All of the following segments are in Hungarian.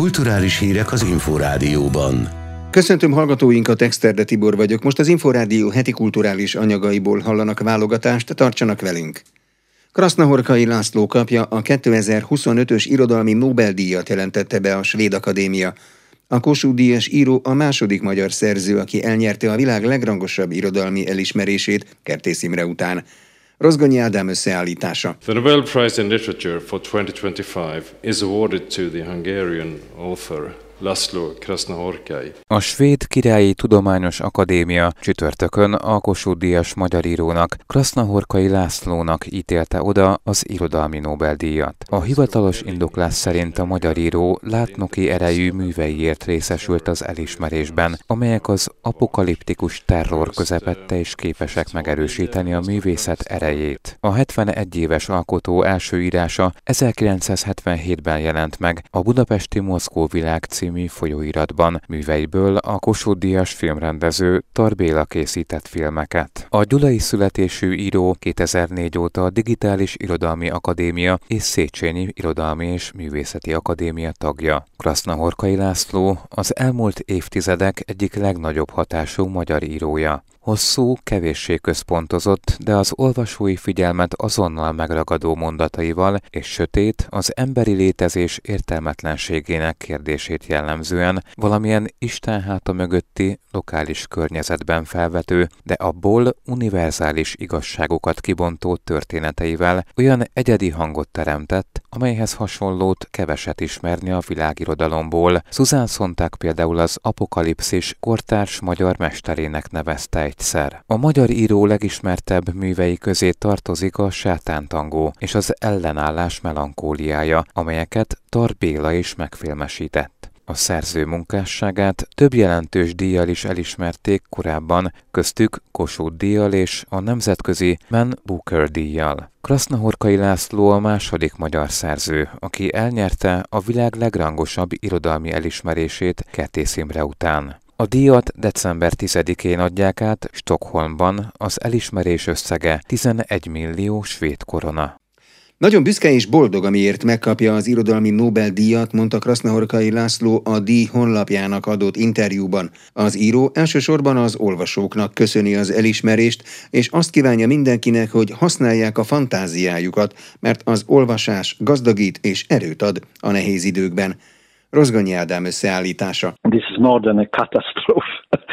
Kulturális hírek az Inforádióban. Köszöntöm hallgatóinkat, Exterde Tibor vagyok. Most az Inforádió heti kulturális anyagaiból hallanak válogatást, tartsanak velünk. Krasznahorkai László kapja a 2025-ös irodalmi Nobel-díjat, jelentette be a Svéd Akadémia. A Kossuth-díjas író a második magyar szerző, aki elnyerte a világ legrangosabb irodalmi elismerését Kertész Imre után. Rozgonyi Ádám összeállítása. The Nobel Prize in Literature for 2025 is awarded to the Hungarian author László Krasznahorkai. A Svéd Királyi Tudományos Akadémia csütörtökön a Kossuth-díjas magyar írónak, Krasznahorkai Lászlónak ítélte oda az irodalmi Nobel-díjat. A hivatalos indoklás szerint a magyar író látnoki erejű műveiért részesült az elismerésben, amelyek az apokaliptikus terror közepette és képesek megerősíteni a művészet erejét. A 71 éves alkotó első írása 1977-ben jelent meg a Budapesti Mozgóvilág című folyóiratban. Műveiből a Kossuth-díjas filmrendező Tar Béla készített filmeket. A gyulai születésű író 2004 óta a Digitális Irodalmi Akadémia és Széchenyi Irodalmi és Művészeti Akadémia tagja. Krasznahorkai László az elmúlt évtizedek egyik legnagyobb hatású magyar írója. Hosszú, kevéssé központozott, de az olvasói figyelmet azonnal megragadó mondataival és sötét, az emberi létezés értelmetlenségének kérdését jellemzően valamilyen Isten háta mögötti, lokális környezetben felvető, de abból univerzális igazságokat kibontó történeteivel olyan egyedi hangot teremtett, amelyhez hasonlót keveset ismerni a világirodalomból. Susan Sontag például az Apokalipszis kortárs magyar mesterének nevezte egyszer. A magyar író legismertebb művei közé tartozik a Sátántangó és az Ellenállás melankóliája, amelyeket Tar Béla is megfilmesített. A szerző munkásságát több jelentős díjjal is elismerték korábban, köztük Kossuth-díjjal és a nemzetközi Man Booker-díjjal. Krasznahorkai László a második magyar szerző, aki elnyerte a világ legrangosabb irodalmi elismerését Kertész Imre után. A díjat december 10-én adják át Stockholmban, az elismerés összege 11 millió svéd korona. Nagyon büszke és boldog, amiért megkapja az irodalmi Nobel-díjat, mondta Krasznahorkai László a díj honlapjának adott interjúban. Az író elsősorban az olvasóknak köszöni az elismerést, és azt kívánja mindenkinek, hogy használják a fantáziájukat, mert az olvasás gazdagít és erőt ad a nehéz időkben. Rozgonyi Ádám összeállítása. This is more than a catastrophe.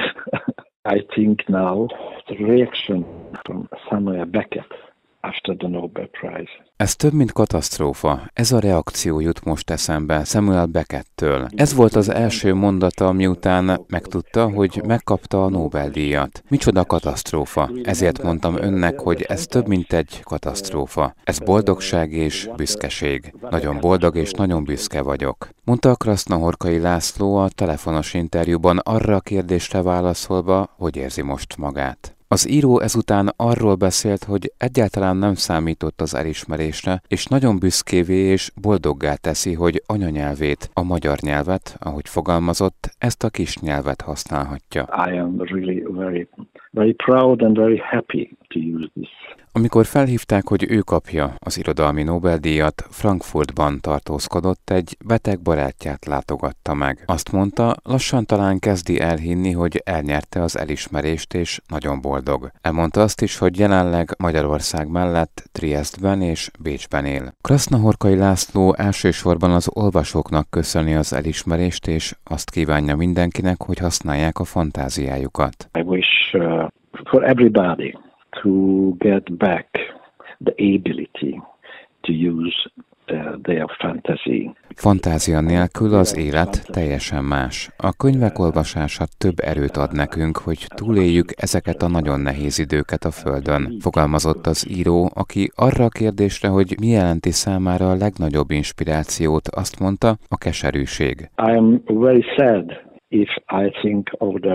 I think now the reaction from Samuel Beckett after the Nobel Prize. Ez több, mint katasztrófa. Ez a reakció jut most eszembe Samuel Beckettől. Ez volt az első mondata, miután megtudta, hogy megkapta a Nobel-díjat. Micsoda katasztrófa. Ezért mondtam önnek, hogy ez több, mint egy katasztrófa. Ez boldogság és büszkeség. Nagyon boldog és nagyon büszke vagyok. Mondta Krasznahorkai László a telefonos interjúban arra a kérdésre válaszolva, hogy érzi most magát. Az író ezután arról beszélt, hogy egyáltalán nem számított az elismerésre, és nagyon büszkévé és boldoggá teszi, hogy anyanyelvét, a magyar nyelvet, ahogy fogalmazott, ezt a kis nyelvet használhatja. I am really very proud and very happy to use this. Amikor felhívták, hogy ő kapja az irodalmi Nobel-díjat, Frankfurtban tartózkodott, egy beteg barátját látogatta meg. Azt mondta, lassan talán kezdi elhinni, hogy elnyerte az elismerést, és nagyon boldog. Elmondta azt is, hogy jelenleg Magyarország mellett Triesztben és Bécsben él. Krasznahorkai László elsősorban az olvasóknak köszöni az elismerést, és azt kívánja mindenkinek, hogy használják a fantáziájukat. I wish for everybody to get back the ability to use their fantasy. Fantázia nélkül az élet teljesen más. A könyvek olvasása több erőt ad nekünk, hogy túléljük ezeket a nagyon nehéz időket a Földön. Fogalmazott az író, aki arra a kérdésre, hogy mi jelenti számára a legnagyobb inspirációt, azt mondta, a keserűség. I am very sad if I think of the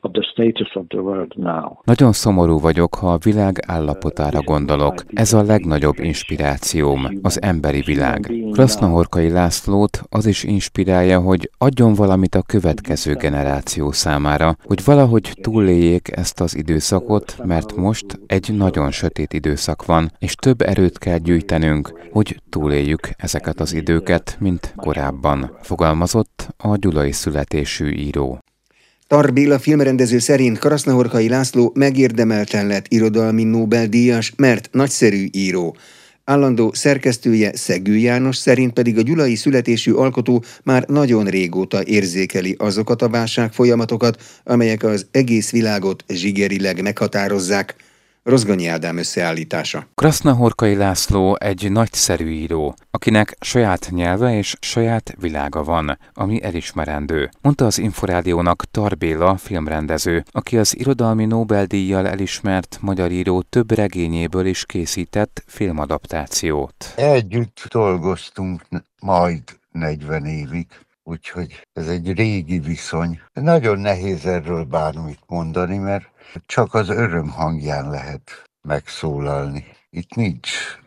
of the status of the world now. Nagyon szomorú vagyok, ha a világ állapotára gondolok. Ez a legnagyobb inspirációm, az emberi világ. Krasznahorkai Lászlót az is inspirálja, hogy adjon valamit a következő generáció számára, hogy valahogy túléljék ezt az időszakot, mert most egy nagyon sötét időszak van, és több erőt kell gyűjtenünk, hogy túléljük ezeket az időket, mint korábban, fogalmazott a gyulai születésű író. Tar Béla filmrendező szerint Krasznahorkai László megérdemelten lett irodalmi Nobel-díjas, mert nagyszerű író. Állandó szerkesztője Szegő János szerint pedig a gyulai születésű alkotó már nagyon régóta érzékeli azokat a válságfolyamatokat, amelyek az egész világot zsigerileg meghatározzák. Rozgonyi Ádám összeállítása. Krasznahorkai László egy nagyszerű író, akinek saját nyelve és saját világa van, ami elismerendő, mondta az Inforádiónak Tar Béla filmrendező, aki az irodalmi Nobel-díjjal elismert magyar író több regényéből is készített filmadaptációt. Együtt dolgoztunk majd 40 évig. Úgyhogy ez egy régi viszony. Nagyon nehéz erről bármit mondani, mert csak az öröm hangján lehet megszólalni. Itt nincs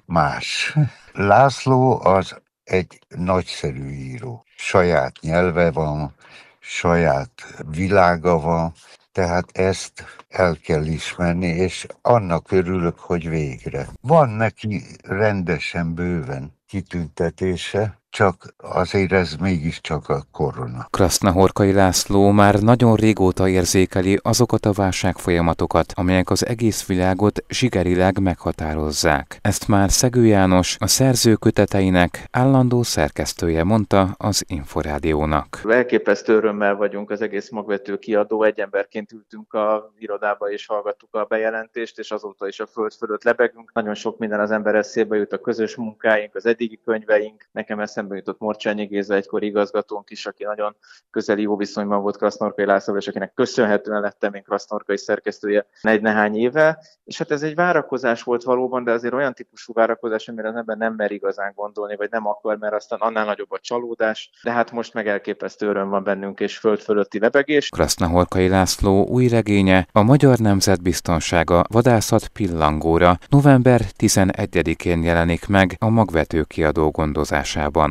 más. László az egy nagyszerű író. Saját nyelve van, saját világa van, tehát ezt el kell ismerni, és annak örülök, hogy végre. Van neki rendesen bőven kitüntetése, csak azért ez mégiscsak a korona. Krasznahorkai László már nagyon régóta érzékeli azokat a válságfolyamatokat, amelyek az egész világot zsigerileg meghatározzák. Ezt már Szegő János, a szerző köteteinek állandó szerkesztője mondta az Inforádiónak. Elképesztő örömmel vagyunk az egész magvető kiadó, egy emberként ültünk a irodába és hallgattuk a bejelentést, és azóta is a föld fölött lebegünk. Nagyon sok minden az ember eszébe jut, a közös munkáink, az eddigi könyveink. Nekem eszembe jutott Morcsányi Géza, egykori igazgatónk is, aki nagyon közeli jó viszonyban volt Krasznahorkai Lászlóval, és akinek köszönhetően lettem én Krasznahorkai szerkesztője nehány éve. És hát ez egy várakozás volt valóban, de azért olyan típusú várakozás, amire az ember nem mer igazán gondolni, vagy nem akar, mert aztán annál nagyobb a csalódás. De hát most meg elképesztő öröm van bennünk, és föld fölötti lebegés. Krasznahorkai László új regénye, a Magyar Nemzet Biztonsága vadászat pillangóra november 11-én jelenik meg a Magvető kiadó gondozásában.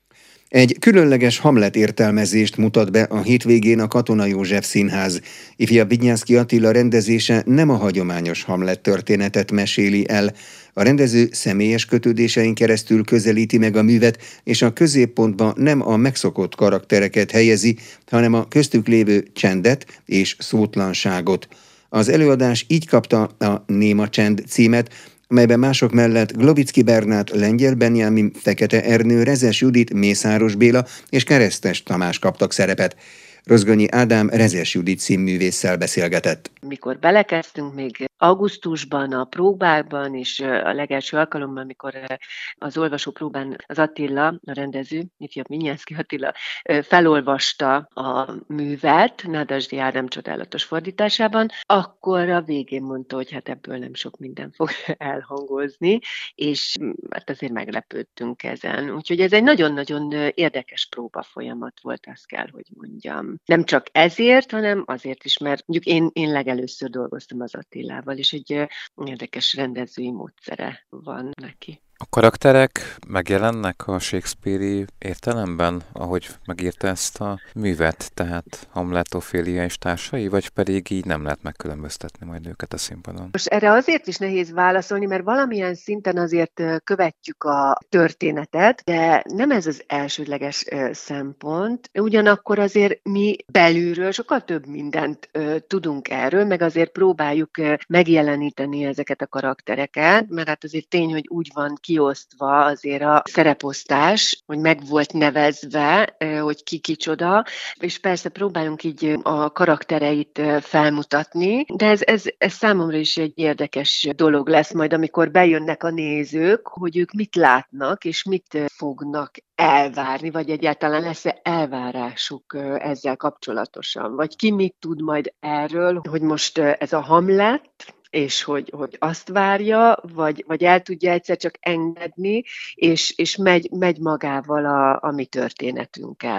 Egy különleges Hamlet értelmezést mutat be a hétvégén a Katona József Színház. Ifjabb Vignyánszky Attila rendezése nem a hagyományos Hamlet történetet meséli el. A rendező személyes kötődésein keresztül közelíti meg a művet, és a középpontba nem a megszokott karaktereket helyezi, hanem a köztük lévő csendet és szótlanságot. Az előadás így kapta a Néma csend címet, melyben mások mellett Globicki Bernát, Lengyel Benjamin, Fekete Ernő, Rezes Judit, Mészáros Béla és Keresztes Tamás kaptak szerepet. Rozgonyi Ádám Rezes Judit színművésszel beszélgetett. Mikor belekezdtünk még augusztusban a próbákban, és a legelső alkalommal, amikor az olvasópróbán az Attila, a rendező, ifjabb Vignyánszky Attila felolvasta a művet Nádasdy Ádám csodálatos fordításában, akkor a végén mondta, hogy hát ebből nem sok minden fog elhangozni, és hát azért meglepődtünk ezen. Úgyhogy ez egy nagyon-nagyon érdekes próbafolyamat volt, azt kell, hogy mondjam. Nem csak ezért, hanem azért is, mert mondjuk én legelőször dolgoztam az Attilával, és egy érdekes rendezői módszere van neki. A karakterek megjelennek a Shakespeare-i értelemben, ahogy megírta ezt a művet, tehát Hamlet, Ophélia és társai, vagy pedig így nem lehet megkülönböztetni majd őket a színpadon? Most erre azért is nehéz válaszolni, mert valamilyen szinten azért követjük a történetet, de nem ez az elsődleges szempont. Ugyanakkor azért mi belülről sokkal több mindent tudunk erről, meg azért próbáljuk megjeleníteni ezeket a karaktereket, mert hát azért tény, hogy úgy van kiosztva azért a szereposztás, hogy meg volt nevezve, hogy ki kicsoda, és persze próbálunk így a karaktereit felmutatni, de ez számomra is egy érdekes dolog lesz majd, amikor bejönnek a nézők, hogy ők mit látnak, és mit fognak elvárni, vagy egyáltalán lesz-e elvárásuk ezzel kapcsolatosan, vagy ki mit tud majd erről, hogy most ez a Hamlet, és hogy azt várja, vagy el tudja egyszer csak engedni, és megy magával a mi történetünkkel.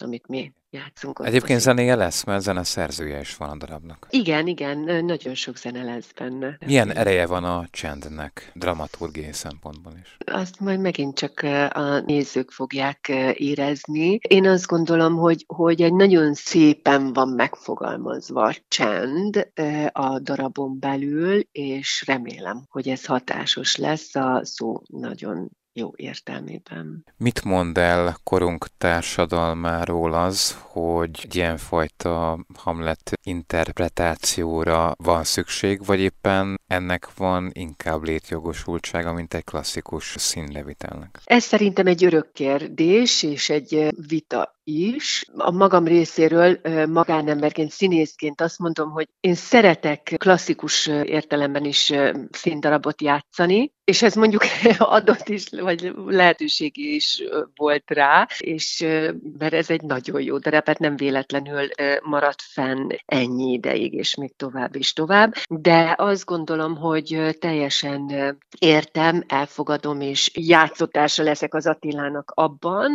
amit mi játszunk ott. Egyébként zenéje lesz, mert zeneszerzője is van a darabnak. Igen, nagyon sok zene lesz benne. Milyen ereje van a csendnek, dramaturgiai szempontból is? Azt majd megint csak a nézők fogják érezni. Én azt gondolom, hogy egy nagyon szépen van megfogalmazva a csend a darabon belül, és remélem, hogy ez hatásos lesz a szó nagyon jó értelmében. Mit mond el korunk társadalmáról az, hogy ilyenfajta Hamlet interpretációra van szükség, vagy éppen ennek van inkább létjogosultsága, mint egy klasszikus színlevitelnek? Ez szerintem egy örök kérdés, és egy vita is. A magam részéről magánemberként, színészként azt mondom, hogy én szeretek klasszikus értelemben is színdarabot játszani, és ez mondjuk adott is, vagy lehetőség is volt rá, és mert ez egy nagyon jó darab, hát nem véletlenül maradt fenn ennyi ideig, és még tovább és tovább, de azt gondolom, hogy teljesen értem, elfogadom, és játszótársa leszek az Attilának abban,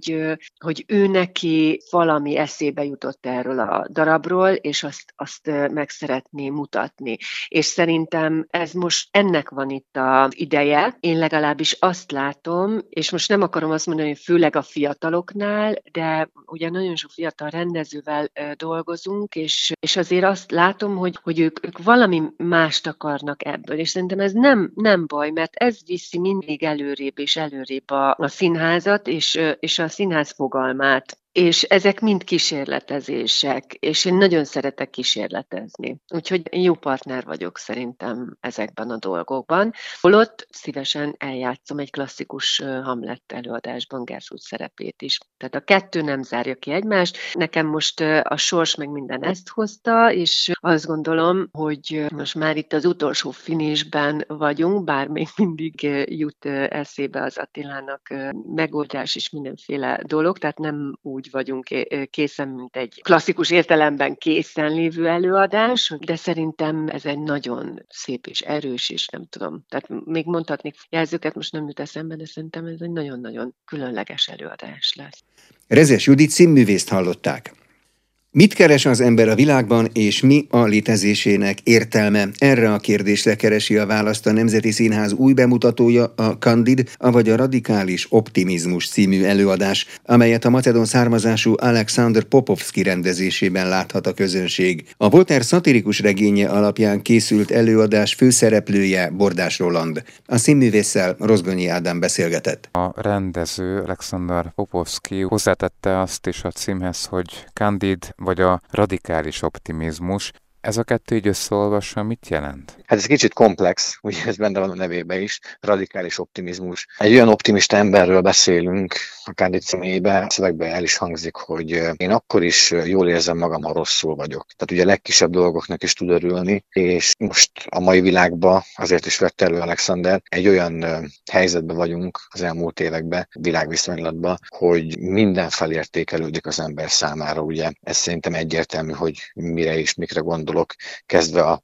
hogy ő neki valami eszébe jutott erről a darabról, és azt meg szeretné mutatni. És szerintem ez most ennek van itt az ideje. Én legalábbis azt látom, és most nem akarom azt mondani, hogy főleg a fiataloknál, de ugye nagyon sok fiatal rendezővel dolgozunk, és azért azt látom, hogy ők valami mást akarnak ebből, és szerintem ez nem baj, mert ez viszi mindig előrébb és előrébb a színházat, és a színház fogalmát. És ezek mind kísérletezések, és én nagyon szeretek kísérletezni. Úgyhogy jó partner vagyok szerintem ezekben a dolgokban. Holott szívesen eljátszom egy klasszikus Hamlet előadásban Gertrud szerepét is. Tehát a kettő nem zárja ki egymást. Nekem most a sors meg minden ezt hozta, és azt gondolom, hogy most már itt az utolsó finishben vagyunk, bár még mindig jut eszébe az Attilának megoldás és mindenféle dolog, tehát nem úgy vagyunk készen, mint egy klasszikus értelemben készen lévő előadás, de szerintem ez egy nagyon szép és erős, és nem tudom, tehát még mondhatnék jelzőket, most nem jut eszembe, de szerintem ez egy nagyon-nagyon különleges előadás lesz. Rezes Judit színművészt hallották. Mit keres az ember a világban, és mi a létezésének értelme? Erre a kérdésre keresi a választ a Nemzeti Színház új bemutatója, a Candid, avagy a Radikális Optimizmus című előadás, amelyet a macedón származású Alexander Popovski rendezésében láthat a közönség. A Voltaire szatirikus regénye alapján készült előadás főszereplője Bordás Roland. A színművésszel Rozgonyi Ádám beszélgetett. A rendező Alexander Popovski hozzátette azt is a címhez, hogy Candid vagy a radikális optimizmus. Ez a kettő így összeolvasva mit jelent? Hát ez kicsit komplex, ugye ez benne van a nevében is, radikális optimizmus. Egy olyan optimista emberről beszélünk a Candid címében, a szövegben el is hangzik, hogy én akkor is jól érzem magam, ha rosszul vagyok. Tehát ugye a legkisebb dolgoknak is tud örülni, és most a mai világban azért is vette elő Alexander, egy olyan helyzetben vagyunk az elmúlt években, világviszonylatban, hogy minden felértékelődik az ember számára, ugye. Ez szerintem egyértelmű, hogy mire és mikre gondolok, kezdve a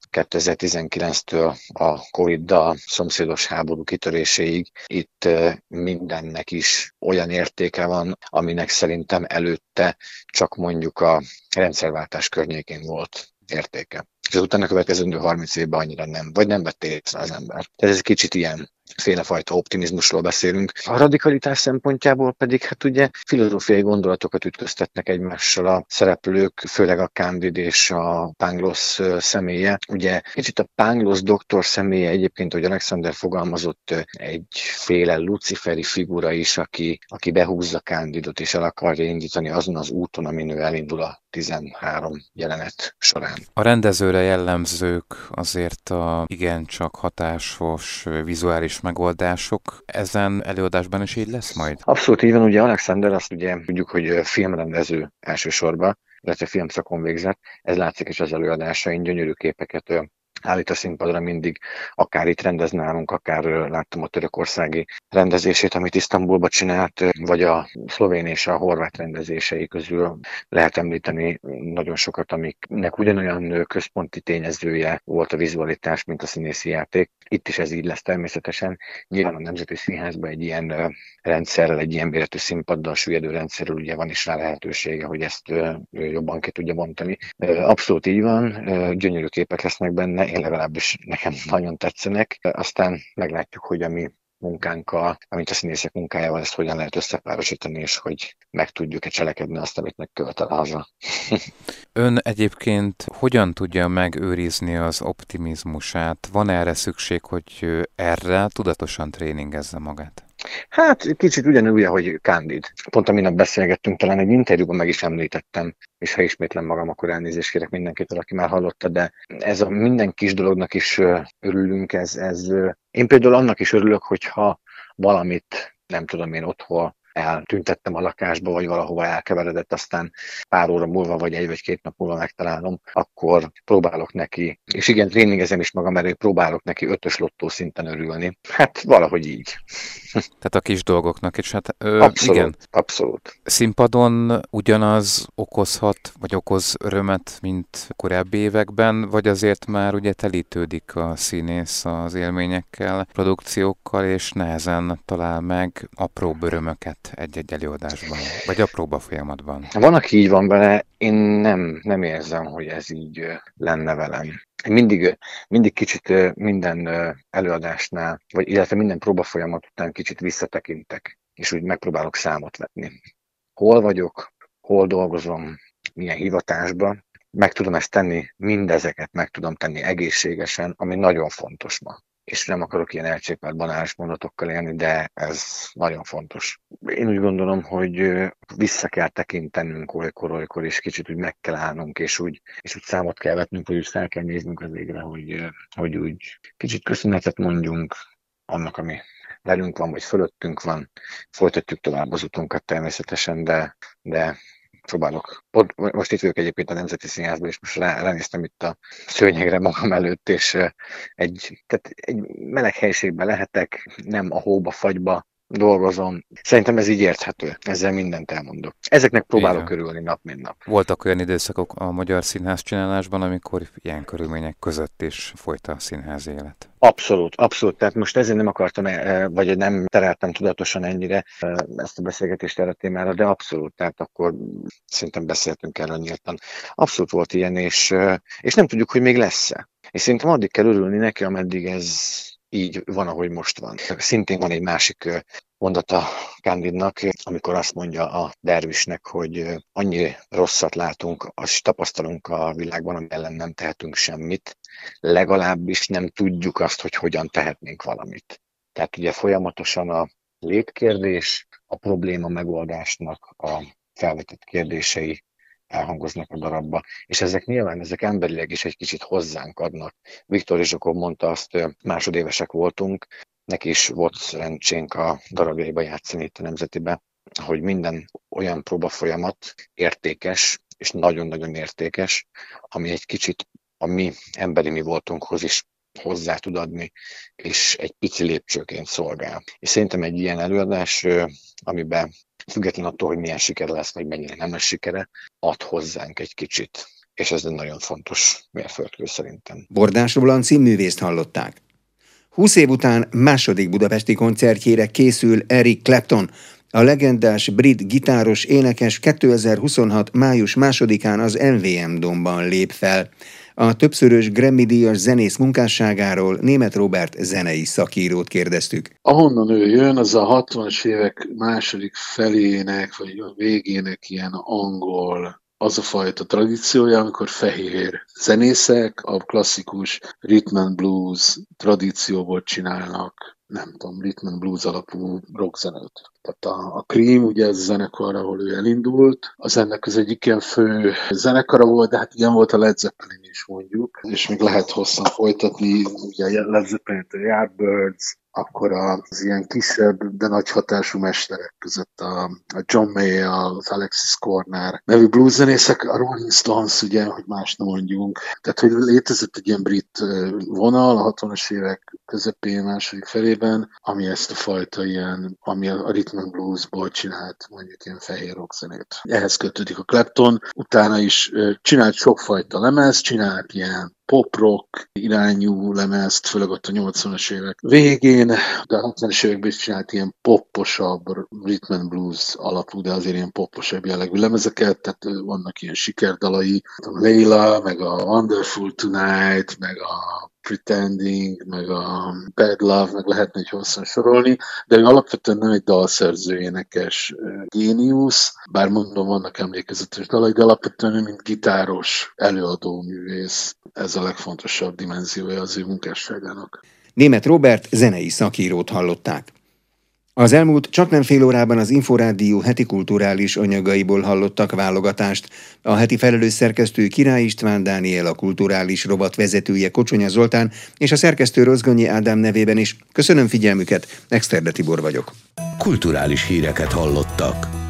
2019-től a Covid-dal szomszédos háború kitöréséig. Itt mindennek is olyan értéke van, aminek szerintem előtte csak mondjuk a rendszerváltás környékén volt értéke. És utána következő 30 évben annyira nem, vagy nem vett észre az ember. Tehát ez kicsit ilyen félefajta optimizmusról beszélünk. A radikalitás szempontjából pedig hát ugye filozófiai gondolatokat ütköztetnek egymással a szereplők, főleg a Candid és a Pangloss személye. Ugye kicsit a Pangloss doktor személye egyébként, hogy Alexander fogalmazott, egyféle luciferi figura is, aki behúzza Candidot és el akarja indítani azon az úton, amin ő elindul a 13 jelenet során. A rendezőre jellemzők azért a igencsak hatásos vizuális megoldások. Ezen előadásban is így lesz majd? Abszolút így van, ugye Alexander azt ugye tudjuk, hogy filmrendező elsősorban, illetve filmszakon végzett. Ez látszik is az előadásain, gyönyörű képeket állít a színpadra mindig, akár itt rendez nálunk, akár láttam a törökországi rendezését, amit Isztambulba csinált, vagy a szlovén és a horvát rendezései közül lehet említeni nagyon sokat, amiknek ugyanolyan központi tényezője volt a vizualitás, mint a színészi játék. Itt is ez így lesz természetesen. Nyilván a Nemzeti Színházban egy ilyen rendszerrel, egy ilyen méretű színpaddal, süllyedő rendszerrel ugye van is rá lehetősége, hogy ezt jobban ki tudja bontani. Abszolút így van, gyönyörű képek lesznek benne, én legalábbis nekem nagyon tetszenek. Aztán meglátjuk, hogy a mi munkánkkal, amint a színészek munkájával ezt hogyan lehet összepárosítani, és hogy meg tudjuk-e cselekedni azt, amit megkövetel a haza. Ön egyébként hogyan tudja megőrizni az optimizmusát? Van erre szükség, hogy erre tudatosan tréningezze magát? Hát kicsit ugyanúgy, ahogy Candid. Pont a minap beszélgettünk, talán egy interjúban meg is említettem, és ha ismétlem magam, akkor elnézést kérek mindenkitől, aki már hallotta, de ez a minden kis dolognak is örülünk, én például annak is örülök, hogyha valamit, nem tudom én, otthon eltüntettem a lakásba, vagy valahova elkeveredett, aztán pár óra múlva, vagy egy vagy két nap múlva megtalálom, akkor próbálok neki, és igen, tréningezem is magam elő, próbálok neki 5-ös lottó szinten örülni. Hát valahogy így. Tehát a kis dolgoknak, és hát abszolút, igen. Abszolút. Színpadon ugyanaz okozhat, vagy okoz örömet, mint korábbi években, vagy azért már ugye telítődik a színész az élményekkel, produkciókkal, és nehezen talál meg apróbb örömöket egy-egy előadásban, vagy a próbafolyamatban? Van, aki így van vele, én nem érzem, hogy ez így lenne velem. Mindig kicsit minden előadásnál, vagy illetve minden próbafolyamat után kicsit visszatekintek, és úgy megpróbálok számot vetni. Hol vagyok, hol dolgozom, milyen hivatásban, meg tudom ezt tenni, mindezeket meg tudom tenni egészségesen, ami nagyon fontos ma. És nem akarok ilyen elcsépelt banális mondatokkal élni, de ez nagyon fontos. Én úgy gondolom, hogy vissza kell tekintenünk olykor, és kicsit úgy meg kell állnunk, és úgy számot kell vetnünk, hogy úgy fel kell néznünk az égre, hogy úgy kicsit köszönetet mondjunk annak, ami velünk van, vagy fölöttünk van. Folytatjuk tovább az utunkat természetesen, de próbálok. Most itt vagyok egyébként a Nemzeti Színházban, és most ránéztem itt a szőnyegre magam előtt, és egy meleg helyiségben lehetek, nem a hóba, fagyba dolgozom. Szerintem ez így érthető. Ezzel mindent elmondok. Ezeknek próbálok örülni nap, mint nap. Voltak olyan időszakok a magyar színház csinálásban, amikor ilyen körülmények között is folyt a színház élet. Abszolút. Tehát most ezért nem akartam, vagy nem tereltem tudatosan ennyire ezt a beszélgetést erre a témára, de abszolút. Tehát akkor szerintem beszéltünk erről nyíltan. Abszolút volt ilyen, és nem tudjuk, hogy még lesz-e. És szerintem addig kell örülni neki, ameddig ez így van, ahogy most van. Szintén van egy másik mondata Candidnak, amikor azt mondja a dervisnek, hogy annyi rosszat látunk, azt tapasztalunk a világban, ami ellen nem tehetünk semmit, legalábbis nem tudjuk azt, hogy hogyan tehetnénk valamit. Tehát ugye folyamatosan a létkérdés, a probléma megoldásnak a felvetett kérdései elhangoznak a darabba, és ezek emberileg is egy kicsit hozzánk adnak. Viktor Rizsokov mondta azt, másodévesek voltunk, neki is volt szerencsénk a darabjaiba játszani itt a Nemzetibe, hogy minden olyan próbafolyamat értékes, és nagyon-nagyon értékes, ami egy kicsit a mi emberi mi voltunkhoz is hozzá tud adni, és egy pici lépcsőként szolgál. És szerintem egy ilyen előadás, amiben független attól, hogy milyen siker lesz, vagy mennyire nem lesz sikere, ad hozzánk egy kicsit. És ez egy nagyon fontos mérföldkő szerintem. Bordás Roland színművészt hallották. 20 év után második budapesti koncertjére készül Eric Clapton. A legendás brit gitáros énekes 2026. május 2-án az MVM Domban lép fel. A többszörös Grammy-díjas zenész munkásságáról Németh Róbert zenei szakírót kérdeztük. Ahonnan ő jön, az a 60-as évek második felének, vagy a végének ilyen angol, az a fajta tradíciója, amikor fehér zenészek a klasszikus rhythm and blues tradícióból csinálnak, nem tudom, rhythm and blues alapú rockzenét. Tehát a Cream, ugye ez a zenekar, ahol ő elindult, az ennek az egyik ilyen fő zenekara volt, de hát igen, volt a Led Zeppelin is mondjuk, és még lehet hosszan folytatni, ugye Led Zeppelin, a Yardbirds, akkor az ilyen kisebb, de nagy hatású mesterek között a John May, az Alexis Korner nevű blueszenészek, a Rolling Stones, ugye, hogy más nem mondjunk. Tehát, hogy létezett egy ilyen brit vonal a 60-as évek közepén, második felében, ami ezt a fajta ilyen, ami a rhythm and bluesból csinált mondjuk ilyen fehér rockzenét. Ehhez kötődik a Clapton, utána is csinált sokfajta lemez, csinált ilyen pop-rock irányú lemezt, főleg ott a 80-as évek végén, de a 70-es években is csinált ilyen popposabb, rhythm and blues alapú, de azért ilyen popposabb jellegű lemezeket, tehát vannak ilyen sikerdalai, a Layla, meg a Wonderful Tonight, meg a Pretending, meg a Bad Love, meg lehetne egy hosszan sorolni, de ő alapvetően nem egy dalszerző énekes géniusz, bár mondom, vannak emlékezetes dalai, de alapvetően mint gitáros előadó művész. Ez a legfontosabb dimenziója az ő munkásságának. Németh Róbert zenei szakírót hallották. Az elmúlt csaknem fél órában az Inforádió heti kulturális anyagaiból hallottak válogatást. A heti felelős szerkesztő Király István Dániel, a kulturális rovat vezetője Kocsonya Zoltán és a szerkesztő Rozgonyi Ádám nevében is. Köszönöm figyelmüket, Exterde Tibor vagyok. Kulturális híreket hallottak.